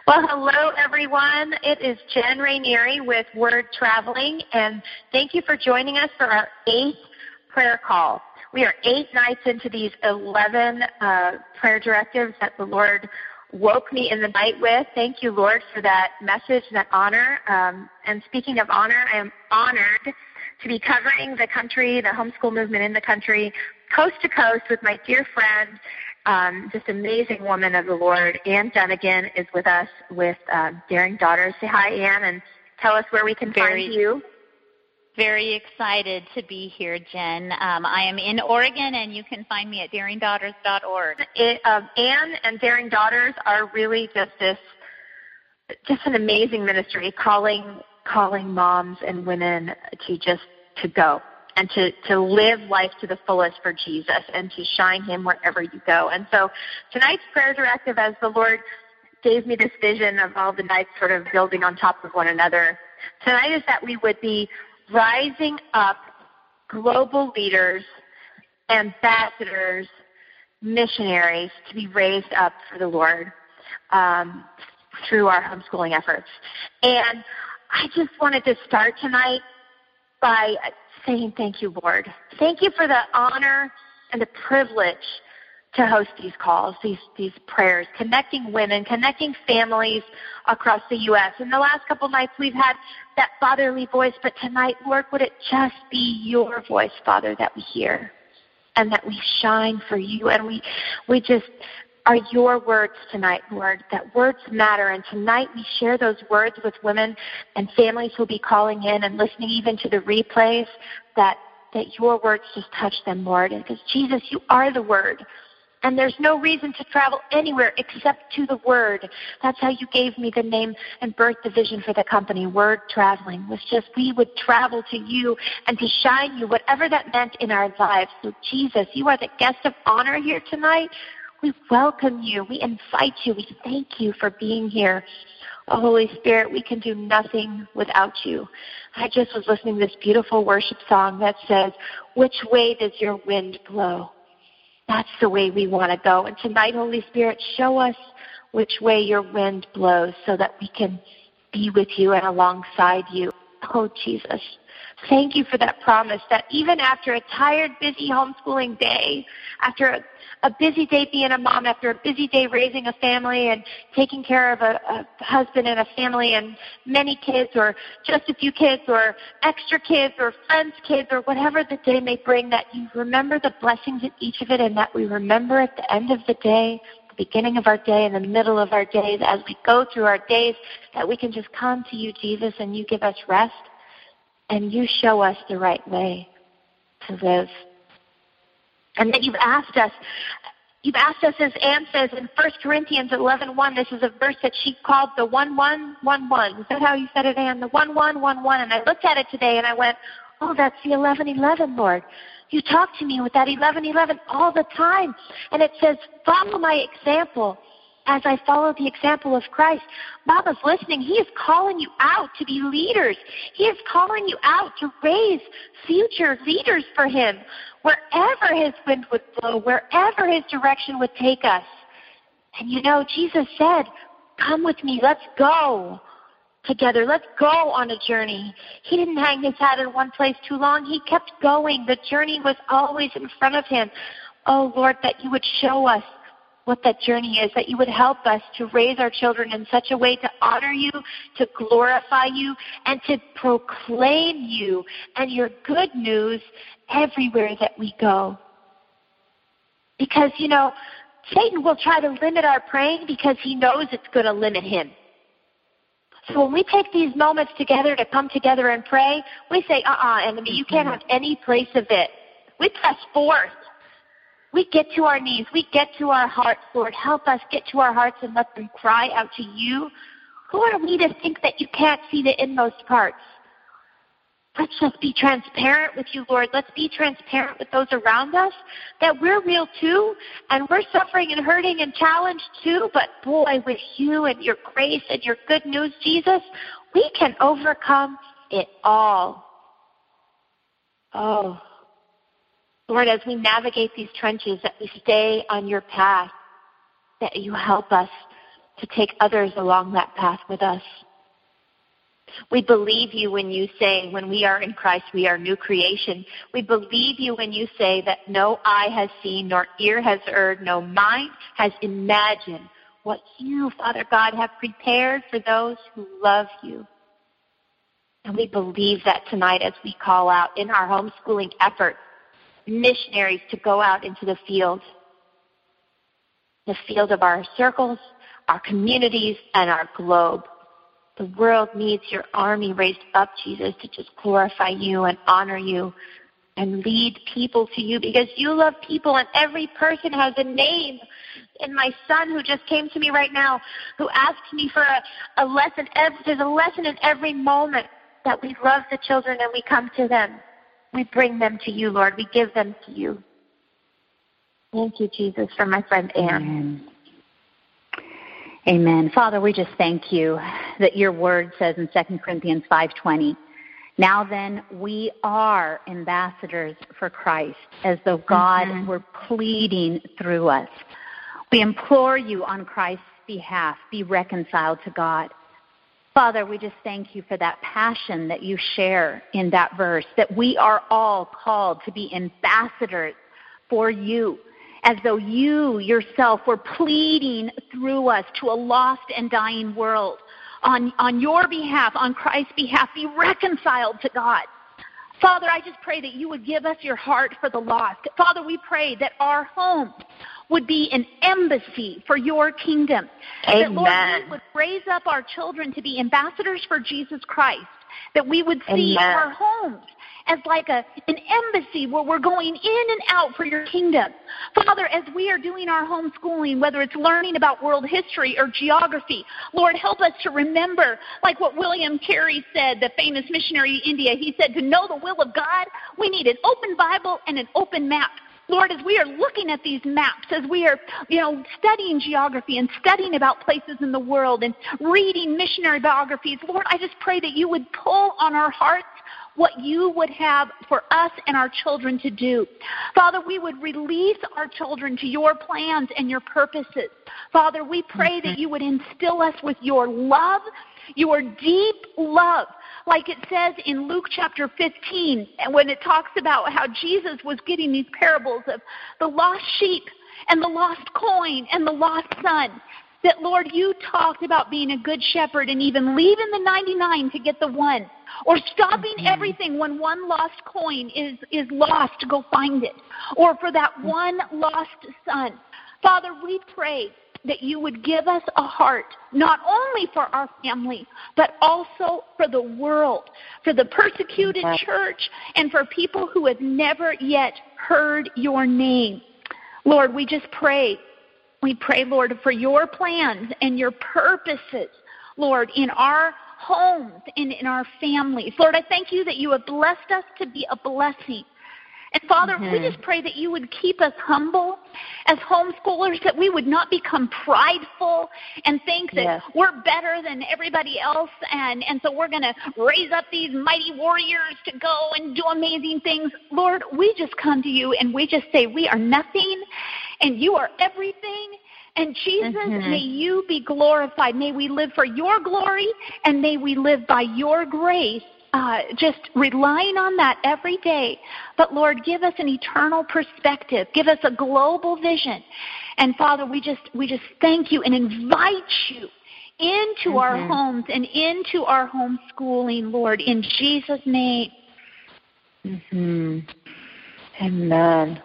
Well, hello, everyone. It is Jen Rainieri with Word Traveling, and thank you for joining us for our 8th prayer call. We are 8 nights into these 11 prayer directives that the Lord woke me in the night with. Thank you, Lord, for that message and that honor. And speaking of honor, I am honored to be covering the country, the homeschool movement in the country, coast to coast with my dear friend, just amazing woman of the Lord. Ann Dunnigan is with us with Daring Daughters. Say hi, Ann, and tell us where we can find you. Very excited to be here, Jen. I am in Oregon, and you can find me at daringdaughters.org. Ann and Daring Daughters are really just an amazing ministry, calling moms and women to go and to live life to the fullest for Jesus and to shine Him wherever you go. And so tonight's prayer directive, as the Lord gave me this vision of all the nights sort of building on top of one another, tonight is that we would be rising up global leaders, ambassadors, missionaries to be raised up for the Lord through our homeschooling efforts. And I just wanted to start tonight by saying thank you, Lord. Thank you for the honor and the privilege to host these calls, these prayers, connecting women, connecting families across the U.S. In the last couple nights, we've had that fatherly voice, but tonight, Lord, would it just be your voice, Father, that we hear and that we shine for you, and we just are your words tonight, Lord, that words matter, and tonight we share those words with women and families who'll be calling in and listening even to the replays, that your words just touch them, Lord, because Jesus, you are the Word. And there's no reason to travel anywhere except to the Word. That's how you gave me the name and birthed the vision for the company, Word Traveling, was just we would travel to you and to shine you, whatever that meant in our lives. So Jesus, you are the guest of honor here tonight. We welcome you. We invite you. We thank you for being here. Oh, Holy Spirit, we can do nothing without you. I just was listening to this beautiful worship song that says, which way does your wind blow? That's the way we want to go. And tonight, Holy Spirit, show us which way your wind blows so that we can be with you and alongside you. Oh, Jesus, thank you for that promise that even after a tired, busy homeschooling day, after a busy day being a mom, after a busy day raising a family and taking care of a husband and a family and many kids or just a few kids or extra kids or friends' kids or whatever the day may bring, that you remember the blessings in each of it, and that we remember at the end of the day, the beginning of our day, and the middle of our days, as we go through our days, that we can just come to you, Jesus, and you give us rest and you show us the right way to live. And that you've asked us, as Anne says in 1 Corinthians 11:1, this is a verse that she called the 1-1-1-1. Is that how you said it, Anne? The 1-1-1-1. And I looked at it today and I went, oh, that's the 11:11, Lord. You talk to me with that 11:11 all the time. And it says, follow my example as I follow the example of Christ. Mama's listening. He is calling you out to be leaders. He is calling you out to raise future leaders for Him, wherever His wind would blow, wherever His direction would take us. And you know, Jesus said, come with me, let's go together. Let's go on a journey. He didn't hang His hat in one place too long. He kept going. The journey was always in front of Him. Oh, Lord, that you would show us what that journey is, that you would help us to raise our children in such a way to honor you, to glorify you, and to proclaim you and your good news everywhere that we go. Because, you know, Satan will try to limit our praying because he knows it's going to limit him. So when we take these moments together to come together and pray, we say, enemy, you can't have any place of it. We press forth. We get to our knees. We get to our hearts, Lord. Help us get to our hearts and let them cry out to you. Who are we to think that you can't see the inmost parts? Let's just be transparent with you, Lord. Let's be transparent with those around us, that we're real too, and we're suffering and hurting and challenged too, but boy, with you and your grace and your good news, Jesus, we can overcome it all. Oh, Lord, as we navigate these trenches, that we stay on your path, that you help us to take others along that path with us. We believe you when you say, when we are in Christ, we are new creation. We believe you when you say that no eye has seen, nor ear has heard, no mind has imagined what you, Father God, have prepared for those who love you. And we believe that tonight as we call out in our homeschooling effort, missionaries to go out into the field of our circles, our communities, and our globe. The world needs your army raised up, Jesus, to just glorify you and honor you and lead people to you, because you love people and every person has a name. And my son, who just came to me right now, who asked me for a lesson, there's a lesson in every moment that we love the children and we come to them. We bring them to you, Lord. We give them to you. Thank you, Jesus, for my friend Anne. Amen. Amen. Father, we just thank you that your word says in 2 Corinthians 5:20, now then, we are ambassadors for Christ, as though God were pleading through us. We implore you on Christ's behalf, be reconciled to God. Father, we just thank you for that passion that you share in that verse, that we are all called to be ambassadors for you, as though you yourself were pleading through us to a lost and dying world. On your behalf, on Christ's behalf, be reconciled to God. Father, I just pray that you would give us your heart for the lost. Father, we pray that our home would be an embassy for your kingdom. Amen. That, Lord, we would raise up our children to be ambassadors for Jesus Christ. That we would see our homes as like an embassy where we're going in and out for your kingdom. Father, as we are doing our homeschooling, whether it's learning about world history or geography, Lord, help us to remember, like what William Carey said, the famous missionary in India. He said, to know the will of God, we need an open Bible and an open map. Lord, as we are looking at these maps, as we are, studying geography and studying about places in the world and reading missionary biographies, Lord, I just pray that you would pull on our hearts what you would have for us and our children to do. Father, we would release our children to your plans and your purposes. Father, we pray that you would instill us with your love, your deep love, like it says in Luke chapter 15, and when it talks about how Jesus was getting these parables of the lost sheep and the lost coin and the lost son. That, Lord, you talked about being a good shepherd and even leaving the 99 to get the one, or stopping everything when one lost coin is lost to go find it, or for that one lost son. Father, we pray that you would give us a heart, not only for our family, but also for the world, for the persecuted church, and for people who have never yet heard your name. Lord, we just pray. We pray, Lord, for your plans and your purposes, Lord, in our homes and in our families. Lord, I thank you that you have blessed us to be a blessing. And Father, we just pray that you would keep us humble as homeschoolers, that we would not become prideful and think that we're better than everybody else, and so we're going to raise up these mighty warriors to go and do amazing things. Lord, we just come to you and we just say we are nothing and you are everything. And Jesus, may you be glorified. May we live for your glory, and may we live by your grace, just relying on that every day. But Lord, give us an eternal perspective. Give us a global vision. And Father, we just thank you and invite you into our homes and into our homeschooling, Lord, in Jesus' name. Amen.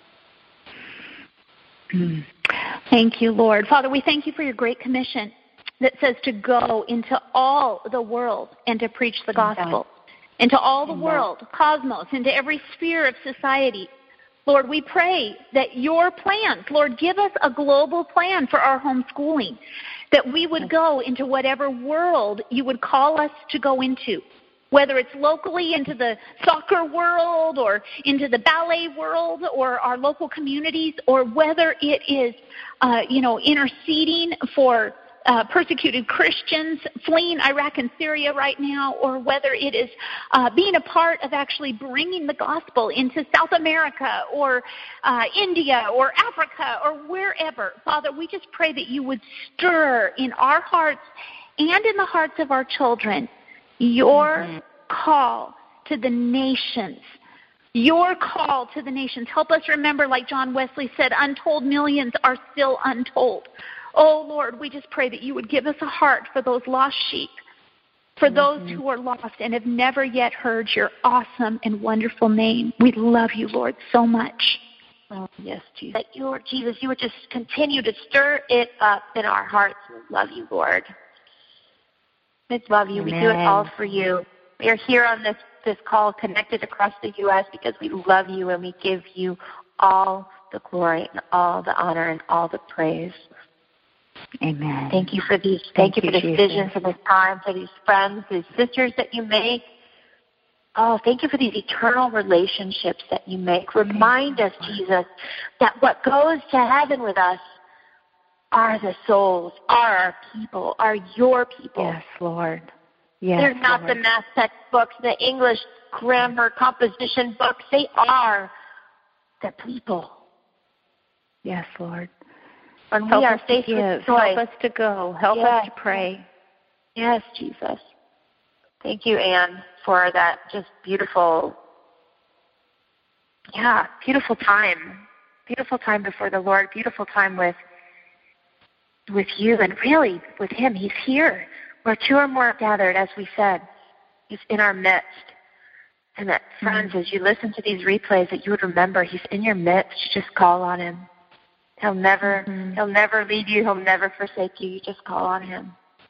Thank you, Lord. Father, we thank you for your great commission that says to go into all the world and to preach the gospel, into all the world, cosmos, into every sphere of society. Lord, we pray that your plans, Lord, give us a global plan for our homeschooling, that we would go into whatever world you would call us to go into, whether it's locally into the soccer world or into the ballet world or our local communities, or whether it is, interceding for persecuted Christians fleeing Iraq and Syria right now, or whether it is being a part of actually bringing the gospel into South America or India or Africa or wherever. Father, we just pray that you would stir in our hearts and in the hearts of our children your call to the nations. Your call to the nations. Help us remember, like John Wesley said, untold millions are still untold. Oh, Lord, we just pray that you would give us a heart for those lost sheep, for those who are lost and have never yet heard your awesome and wonderful name. We love you, Lord, so much. Oh, yes, Jesus. That you, Lord Jesus, you would just continue to stir it up in our hearts. We love you, Lord. We love you. Amen. We do it all for you. We are here on this call connected across the U.S. because we love you and we give you all the glory and all the honor and all the praise. Amen. Thank you for these. Thank you for this vision, for this time, for these friends, these sisters that you make. Oh, thank you for these eternal relationships that you make. Remind us, Jesus, that what goes to heaven with us are the souls, are our people, are your people. Yes, Lord. Yes, they're not Lord. The math textbooks, the English grammar composition books. They are the people. Yes, Lord. And we are faced with choice. Help us to go. Help us to pray. Yes, Jesus. Thank you, Anne, for that just beautiful time. Beautiful time before the Lord. Beautiful time with you and really with Him. He's here. Where two or more are gathered, as we said, He's in our midst. And that, friends, as you listen to these replays, that you would remember He's in your midst. Just call on Him. He'll never leave you. He'll never forsake you. You just call on Him.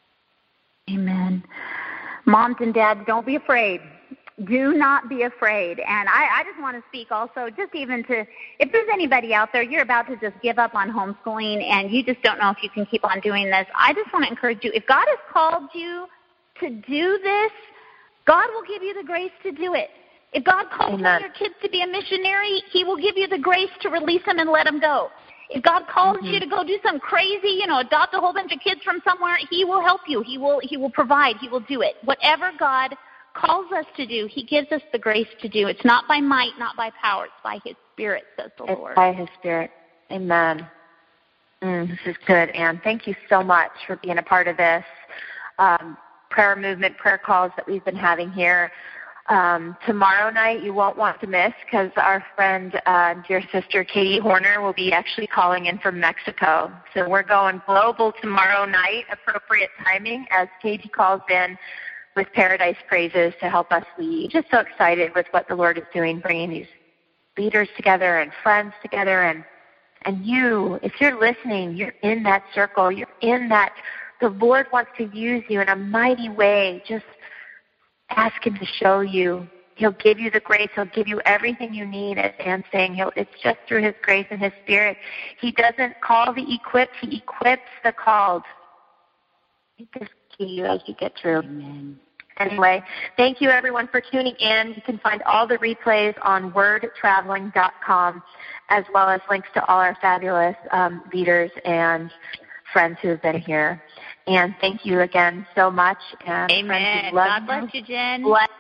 Amen. Moms and dads, don't be afraid. Do not be afraid. And I just want to speak also, just even to, if there's anybody out there, you're about to just give up on homeschooling and you just don't know if you can keep on doing this, I just want to encourage you, if God has called you to do this, God will give you the grace to do it. If God calls one of your kids to be a missionary, He will give you the grace to release them and let them go. If God calls you to go do something crazy, adopt a whole bunch of kids from somewhere, He will help you. He will provide. He will do it. Whatever God calls us to do, He gives us the grace to do. It's not by might, not by power. It's by His Spirit, says the Lord. It's by His Spirit. Amen. This is good, Anne. Thank you so much for being a part of this prayer movement, prayer calls that we've been having here. Tomorrow night you won't want to miss because our friend, dear sister Katie Horner, will be actually calling in from Mexico. So we're going global tomorrow night, appropriate timing, as Katie calls in with Paradise Praises to help us lead. Just so excited with what the Lord is doing, bringing these leaders together and friends together. And you, if you're listening, you're in that circle. You're in that. The Lord wants to use you in a mighty way. Just ask Him to show you. He'll give you the grace. He'll give you everything you need. As Anne's saying, it's just through His grace and His Spirit. He doesn't call the equipped. He equips the called. He gives to you as you get through. Amen. Anyway, thank you, everyone, for tuning in. You can find all the replays on wordtraveling.com, as well as links to all our fabulous leaders and friends who have been here. And thank you again so much. And amen. Friends, God bless you, Jen. Bless